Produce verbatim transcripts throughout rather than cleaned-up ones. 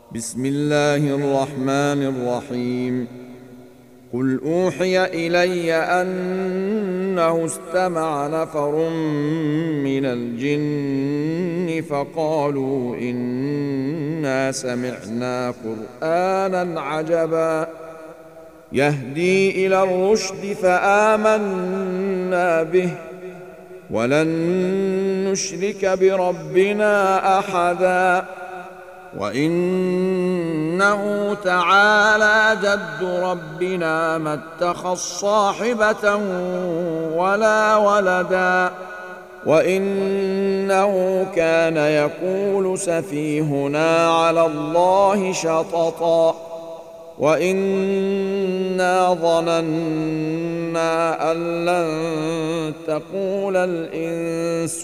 بسم الله الرحمن الرحيم. قل أوحي إلي أنه استمع نفر من الجن فقالوا إنا سمعنا قرآنا عجبا يهدي إلى الرشد فآمنا به ولن نشرك بربنا أحدا وإنه تعالى جد ربنا ما اتخذ صاحبة ولا ولدا وإنه كان يقول سفيهنا على الله شططا وإنا ظننا أن لن تقول الإنس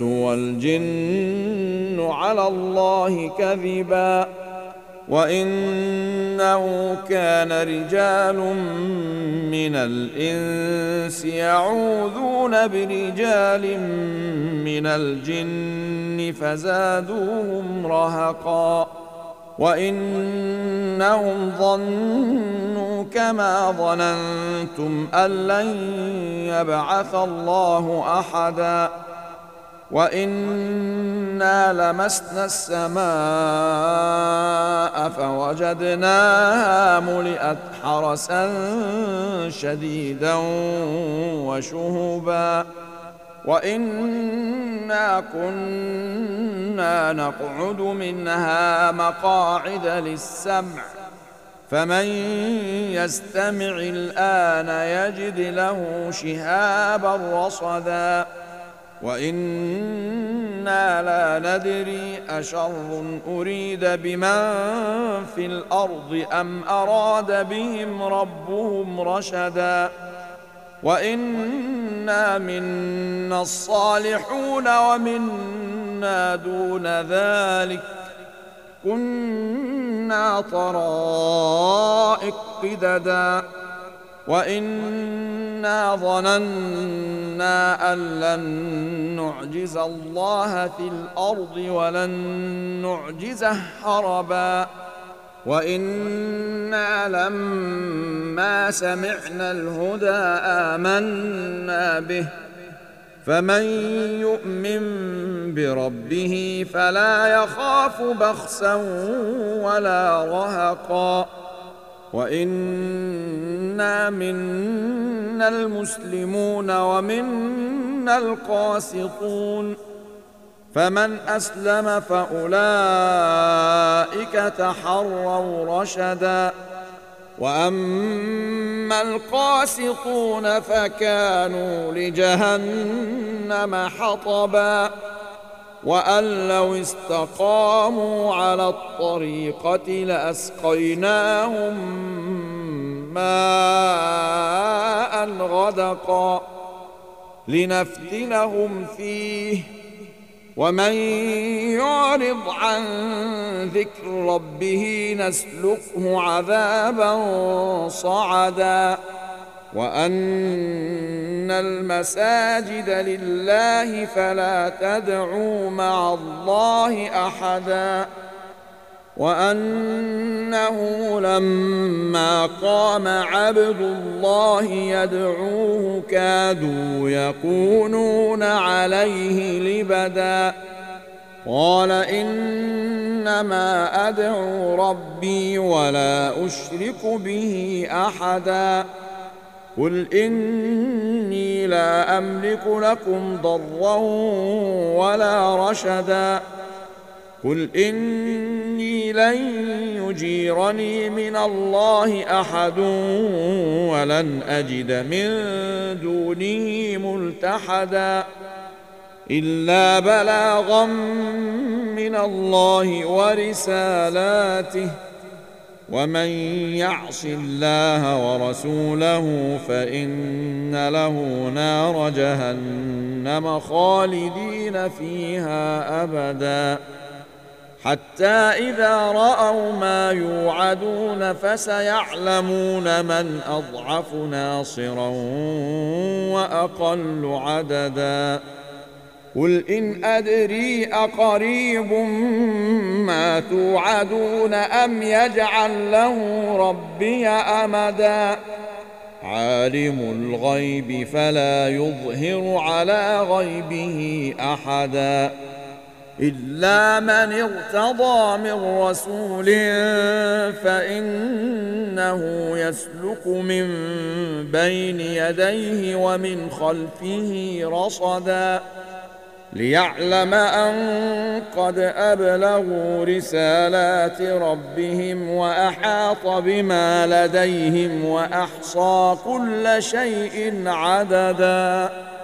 والجن على الله كذبا وإنه كان رجال من الإنس يعوذون برجال من الجن فزادوهم رهقا وإنهم ظنوا كما ظننتم أن لن يبعث الله أحدا وإنا لمسنا السماء فوجدناها ملئت حرسا شديدا وشهبا وإنا كنا نقعد منها مقاعد للسمع فمن يستمع الآن يجد له شهابا رصدا وإنا لا ندري أشر أريد بمن في الأرض أم أراد بهم ربهم رشدا وإنا منا الصالحون ومنا دون ذلك كنا طرائق قددا وإنا ظننا أن لن نعجز الله في الأرض ولن نعجزه هربا وإنا لما سمعنا الهدى آمنا به فمن يؤمن بربه فلا يخاف بخسا ولا رهقا وإنا منا المسلمون ومنا القاسطون فمن أسلم فأولئك تحروا رشدا وأما القاسطون فكانوا لجهنم حطبا وأن لو استقاموا على الطريقة لأسقيناهم ماء غدقا لنفتنهم فيه ومن يعرض عن ذكر ربه نسلكه عذابا صعدا وأن المساجد لله فلا تدعوا مع الله أحدا وأنه لما قام عبد الله يدعوه كادوا يكونون عليه لبدا قال إنما أدعو ربي ولا أشرك به أحدا قل إني لا أملك لكم ضرا ولا رشدا قل إني لن يجيرني من الله أحد ولن أجد من دونه ملتحدا إلا بلاغا من الله ورسالاته ومن يعص الله ورسوله فإن له نار جهنم خالدين فيها أبدا حتى إذا رأوا ما يوعدون فسيعلمون من أضعف ناصرا وأقل عددا قل إن أدري أقريب ما توعدون أم يجعل له ربي أمدا عالم الغيب فلا يظهر على غيبه أحدا إلا من ارتضى من رسول فإنه يسلك من بين يديه ومن خلفه رصدا ليعلم أن قد أبلغوا رسالات ربهم وأحاط بما لديهم وأحصى كل شيء عددا.